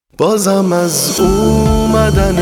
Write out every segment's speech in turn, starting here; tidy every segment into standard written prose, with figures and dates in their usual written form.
بازم از اومدن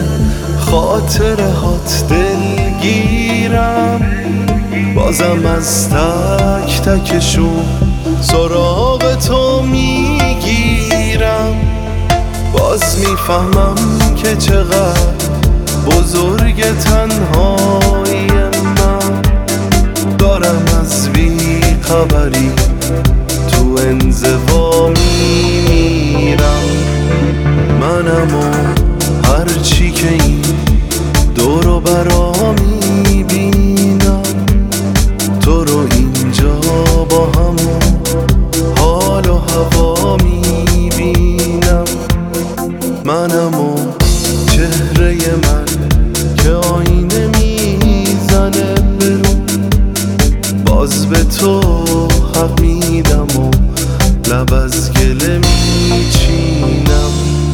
خاطرهات دلگیرم، بازم از تک تکشون سراغ تو میگیرم. باز میفهمم که چقدر بزرگ تنهایی من، دارم از بی خبری تو انزوا میمیرم. منم و هرچی که این دور و برا میبینم، تو رو اینجا با همون حال و هوا میبینم. منم و چهره من که آینه میزنه برو، باز به تو حق میدم و لب از گله میچینم.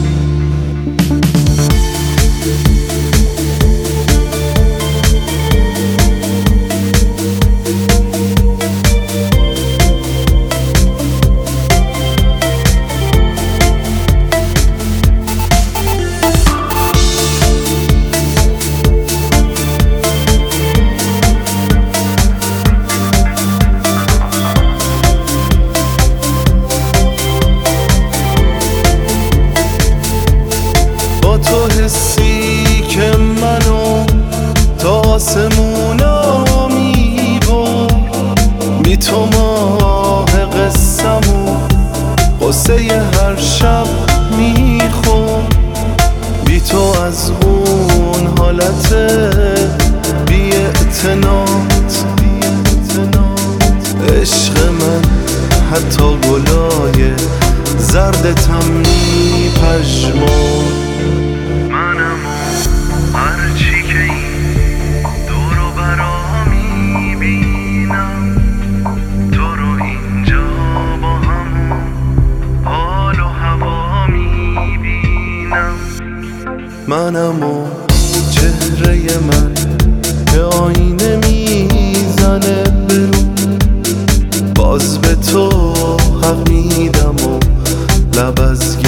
تو حسی که منو تا آسمونا میبرد، بی تو ماه قصه‌مو قصه هر شب میخورد. بی تو از اون حالت بی اعتنات عشق من حتی گلای زردتم میپژمرد. منم و هرچی که این دور و برا میبینم، تو رو اینجا با همون حال و هوا میبینم. منم و چهره من که آینه میزنه برو، باز به تو حق میدم و لب از